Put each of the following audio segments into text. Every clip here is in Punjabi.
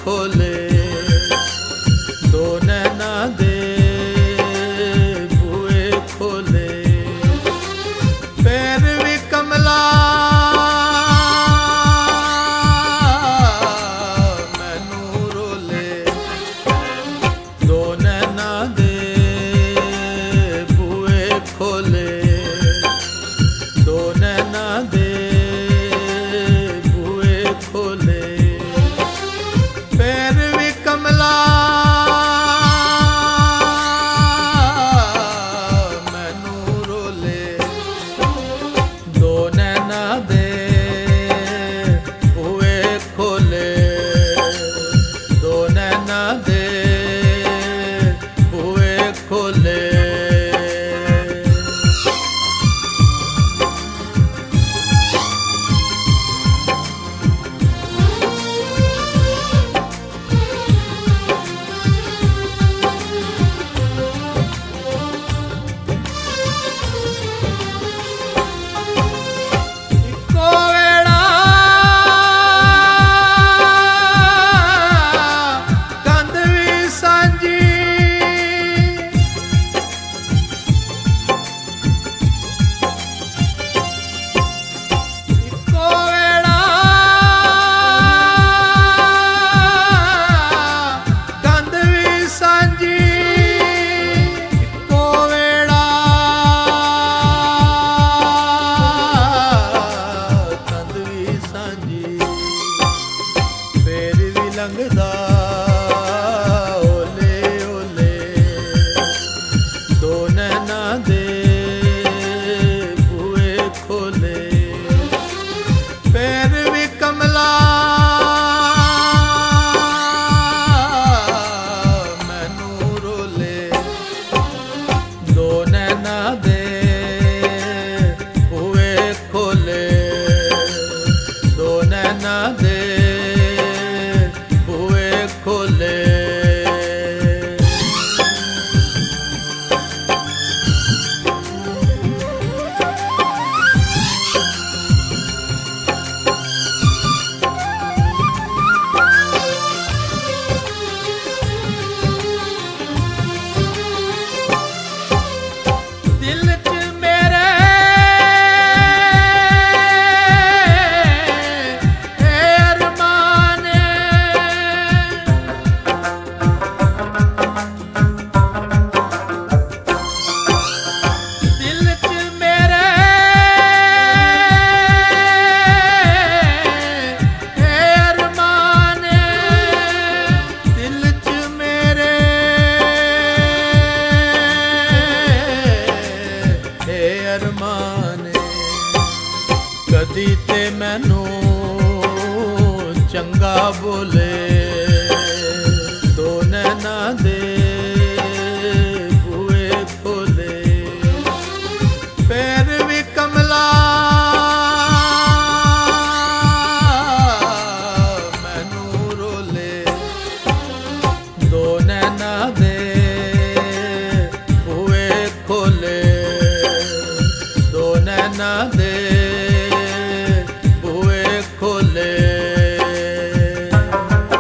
ਖੋਲੇ ਦੋ ਨੈਣਾ ਦੇ ਬੂਏ ਖੋਲੇ ਫੇਰ ਵੀ ਕਮਲਾ ਮੈਨੂੰ ਰੋਲੇ ਦੋ ਨੈਣਾ ਦੇ ਬੂਏ ਖੋਲੇ ਦੋ ਨੈਣਾ ਦੇ ਬੂਏ ਖੋਲੇ ਫੇਰ ਵੀ ਕਮਲਾ ਮੈਨੂੰ ਰੋਲੇ ਦੋ ਨੈਣਾ ਦੇ ਬੂਏ ਖੋਲੇ ਦੋ ਨੈਣਾ ਦੇ ਬੂਏ ਖੋਲੇ ਲੰਘਦਾ ਓਲੇ ਓਲੇ ਦੋ ਨੈਣਾ ਦੇ ਬੂਏ ਖੋਲੇ ਫੇਰ ਵੀ ਕਮਲਾ ਮੈਨੂੰ ਰੋਲੇ ਦੋ ਨੈਣਾ ਦੇ ਬੂਏ ਖੋਲੇ ਦੋ ਨੈਣਾ ਦੇ ਖੋਲੇ ਦਿਲ ਚ ਮੇਰੇ ਕਦੀ ਤੇ ਮੈਨੂੰ ਚੰਗਾ ਬੋਲੇ ਦੋ ਨੈਣਾ ਦੇ ਬੂਏ ਖੋਲੇ ਫੇਰ ਵੀ ਕਮਲਾ ਮੈਨੂੰ ਰੋਲੇ ਦੋ ਨੈਣਾ ਦੇ ਬੂਏ ਖੋਲੇ ਦੋ ਨੈਣਾ ਦੇ ਖੋਲੇ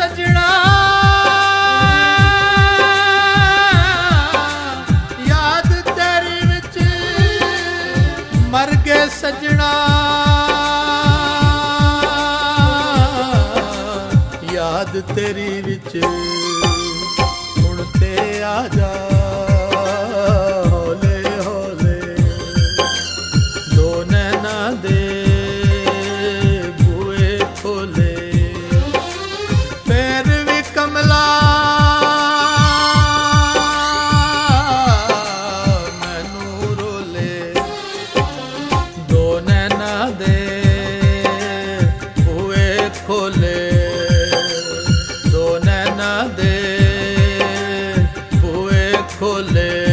ਸਜਣਾ ਯਾਦ ਤੇਰੀ ਵਿੱਚ ਮਰ ਗਏ ਸਜਣਾ ਯਾਦ ਤੇਰੀ ਵਿੱਚ ਹੁਣ ਤੇ ਆ ਜਾ ਹੌਲੇ ਹੌਲੇ ਦੋ ਨੈਣਾ ਦੇ ਬੂਏ ਖੋਲੇ ਫੇਰ ਵੀ ਕਮਲਾ ਮੈਨੂੰ ਰੋਲੇ ਦੋ ਨੈਣਾ ਦੇ ਬੂਏ ਖੋਲੇ ਦੋ ਨੈਣਾ ਦੇ ਬੂਏ ਖੋਲੇ